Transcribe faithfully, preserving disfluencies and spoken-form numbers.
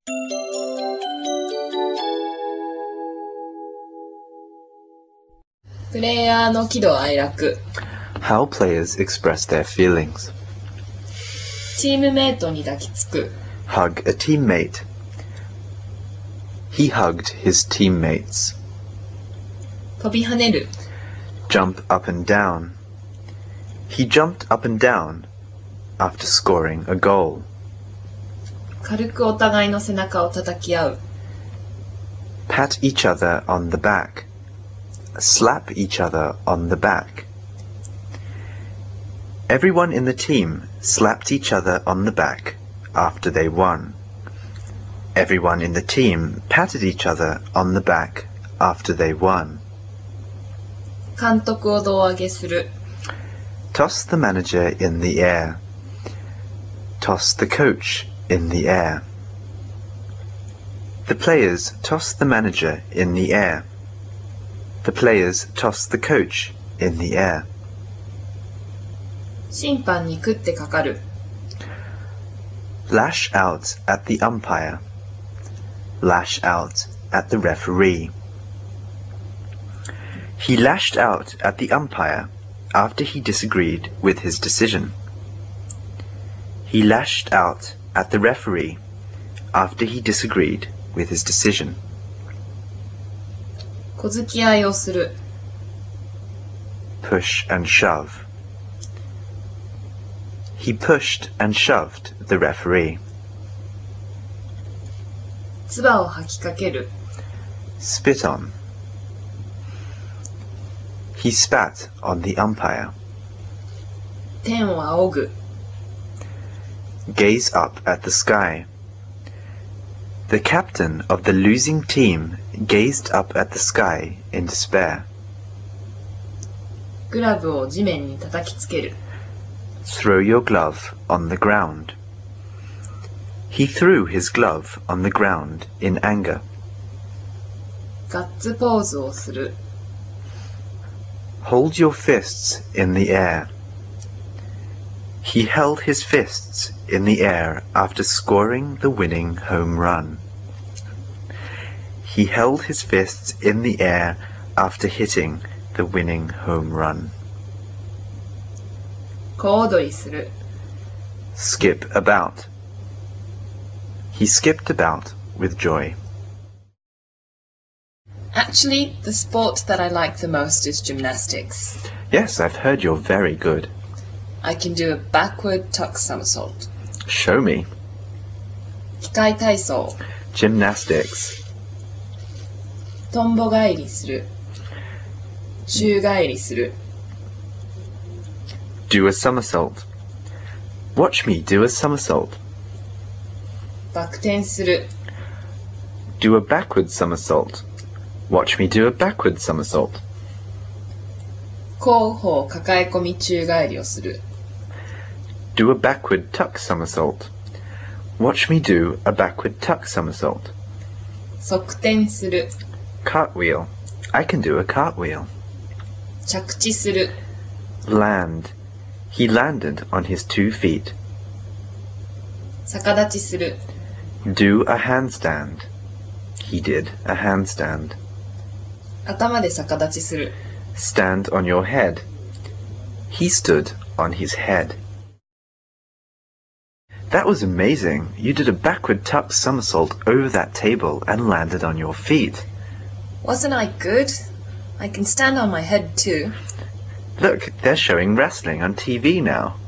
プレイヤーの喜怒哀楽。 How players express their feelings. チームメイトに抱きつく。 Hug a teammate. He hugged his teammates. 飛び跳ねる。 Jump up and down. He jumped up and down after scoring a goal. 軽くお互いの背中を叩き合う。 Pat each other on the back. Slap each other on the back. Everyone in the team slapped each other on the back after they won. Everyone in the team patted each other on the back after they won. 監督を胴上げする。 Toss the manager in the air. Toss the coach in the air. The players toss the manager in the air. The players toss the coach in the air. 審判に食ってかかる。 Lash out at the umpire. Lash out at the referee. He lashed out at the umpire after he disagreed with his decision. He lashed out at the referee after he disagreed with his decision. 小突き合いをする。 Push and shove. He pushed and shoved the referee. 唾を吐きかける。 Spit on. He spat on the umpire. 天を仰ぐ。 Gaze up at the sky. The captain of the losing team gazed up at the sky in despair. グラブを地面に叩きつける。 Throw your glove on the ground. He threw his glove on the ground in anger. ガッツポーズをする。 Hold your fists in the air. He held his fists in the air after scoring the winning home run. He held his fists in the air after hitting the winning home run. 小躍りする。 Skip about. He skipped about with joy. Actually, the sport that I like the most is gymnastics. Yes, I've heard you're very good. I can do a backward tuck somersault. Show me. 器械体操。 Gymnastics. とんぼ返りする。宙返りする。 Do a somersault. Watch me do a somersault. バク転する。 Do a backward somersault. Watch me do a backward somersault. 後方抱え込み宙返りをする。 Do a backward tuck somersault. Watch me do a backward tuck somersault. 側転する。 Cartwheel. I can do a cartwheel. 着地する。 Land. He landed on his two feet. 逆立ちする。 Do a handstand. He did a handstand. 頭で逆立ちする。 Stand on your head. He stood on his head. That was amazing. You did a backward tuck somersault over that table and landed on your feet. Wasn't I good? I can stand on my head too. Look, they're showing wrestling on T V now.